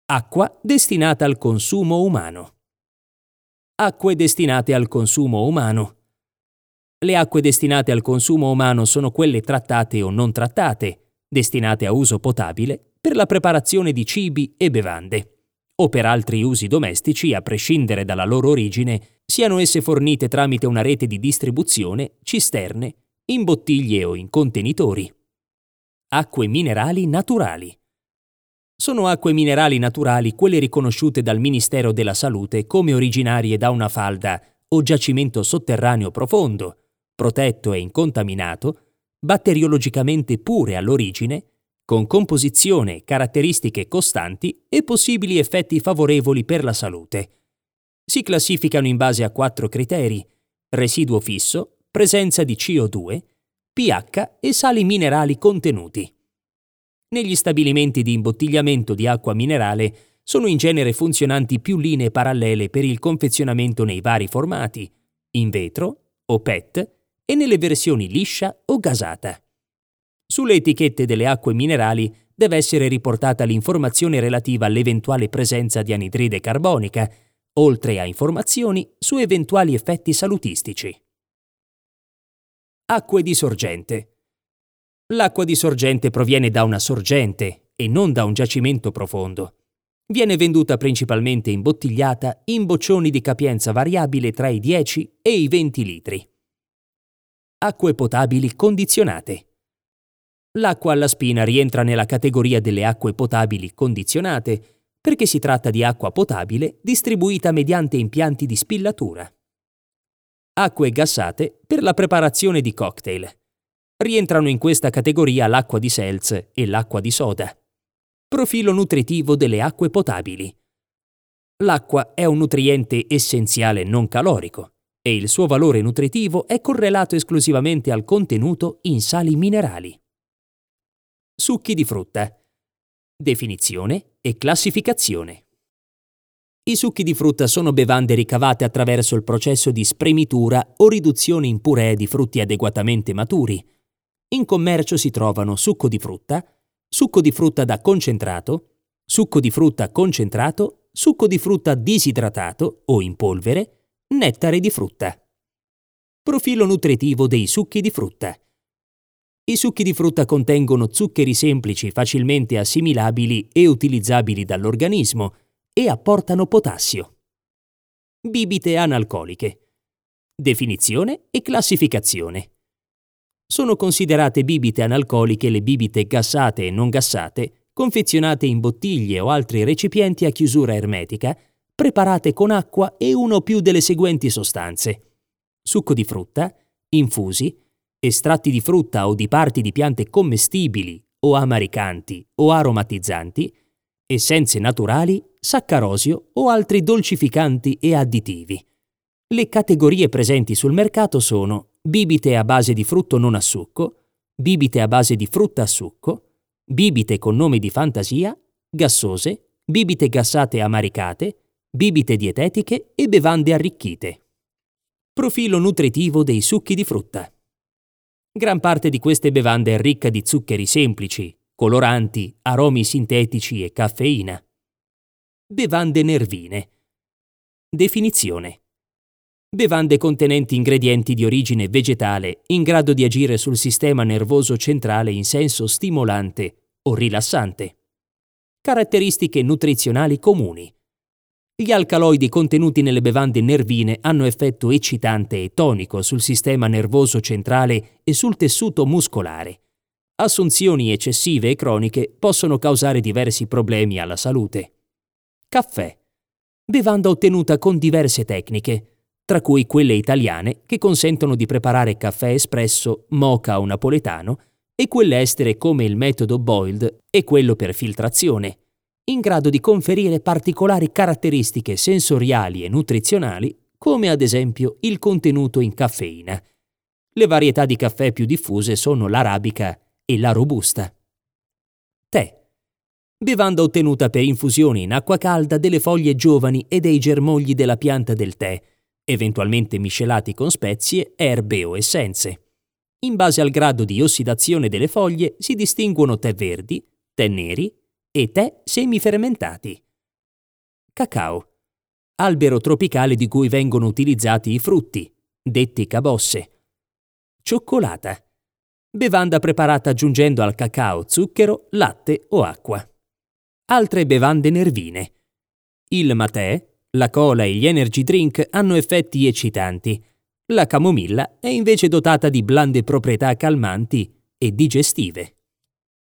Acqua destinata al consumo umano. Acque destinate al consumo umano. Le acque destinate al consumo umano sono quelle trattate o non trattate, destinate a uso potabile, per la preparazione di cibi e bevande, o per altri usi domestici a prescindere dalla loro origine, siano esse fornite tramite una rete di distribuzione, cisterne, in bottiglie o in contenitori. Acque minerali naturali. Sono acque minerali naturali quelle riconosciute dal Ministero della Salute come originarie da una falda o giacimento sotterraneo profondo, protetto e incontaminato, batteriologicamente pure all'origine, con composizione e caratteristiche costanti e possibili effetti favorevoli per la salute. Si classificano in base a 4 criteri: residuo fisso, presenza di CO2, pH e sali minerali contenuti. Negli stabilimenti di imbottigliamento di acqua minerale sono in genere funzionanti più linee parallele per il confezionamento nei vari formati, in vetro o PET e nelle versioni liscia o gasata. Sulle etichette delle acque minerali deve essere riportata l'informazione relativa all'eventuale presenza di anidride carbonica, oltre a informazioni su eventuali effetti salutistici. Acque di sorgente. L'acqua di sorgente proviene da una sorgente e non da un giacimento profondo. Viene venduta principalmente imbottigliata in boccioni di capienza variabile tra i 10 e i 20 litri. Acque potabili condizionate. L'acqua alla spina rientra nella categoria delle acque potabili condizionate perché si tratta di acqua potabile distribuita mediante impianti di spillatura. Acque gassate per la preparazione di cocktail. Rientrano in questa categoria l'acqua di seltz e l'acqua di soda. Profilo nutritivo delle acque potabili. L'acqua è un nutriente essenziale non calorico e il suo valore nutritivo è correlato esclusivamente al contenuto in sali minerali. Succhi di frutta. Definizione e classificazione. I succhi di frutta sono bevande ricavate attraverso il processo di spremitura o riduzione in purée di frutti adeguatamente maturi. In commercio si trovano succo di frutta da concentrato, succo di frutta concentrato, succo di frutta disidratato o in polvere, nettare di frutta. Profilo nutritivo dei succhi di frutta. I succhi di frutta contengono zuccheri semplici facilmente assimilabili e utilizzabili dall'organismo e apportano potassio. Bibite analcoliche. Definizione e classificazione. Sono considerate bibite analcoliche le bibite gassate e non gassate, confezionate in bottiglie o altri recipienti a chiusura ermetica, preparate con acqua e una o più delle seguenti sostanze: succo di frutta, infusi, estratti di frutta o di parti di piante commestibili o amaricanti o aromatizzanti, essenze naturali, saccarosio o altri dolcificanti e additivi. Le categorie presenti sul mercato sono bibite a base di frutto non a succo, bibite a base di frutta a succo, bibite con nome di fantasia, gassose, bibite gassate amaricate, bibite dietetiche e bevande arricchite. Profilo nutritivo dei succhi di frutta. Gran parte di queste bevande è ricca di zuccheri semplici, coloranti, aromi sintetici e caffeina. Bevande nervine. Definizione: bevande contenenti ingredienti di origine vegetale in grado di agire sul sistema nervoso centrale in senso stimolante o rilassante. Caratteristiche nutrizionali comuni. Gli alcaloidi contenuti nelle bevande nervine hanno effetto eccitante e tonico sul sistema nervoso centrale e sul tessuto muscolare. Assunzioni eccessive e croniche possono causare diversi problemi alla salute. Caffè. Bevanda ottenuta con diverse tecniche, tra cui quelle italiane che consentono di preparare caffè espresso, moka o napoletano, e quelle estere come il metodo boiled e quello per filtrazione, in grado di conferire particolari caratteristiche sensoriali e nutrizionali, come ad esempio il contenuto in caffeina. Le varietà di caffè più diffuse sono l'arabica e la robusta. Tè. Bevanda ottenuta per infusione in acqua calda delle foglie giovani e dei germogli della pianta del tè, eventualmente miscelati con spezie, erbe o essenze. In base al grado di ossidazione delle foglie si distinguono tè verdi, tè neri e tè semifermentati. Cacao. Albero tropicale di cui vengono utilizzati i frutti, detti cabosse. Cioccolata. Bevanda preparata aggiungendo al cacao zucchero, latte o acqua. Altre bevande nervine. Il matè, la cola e gli energy drink hanno effetti eccitanti. La camomilla è invece dotata di blande proprietà calmanti e digestive.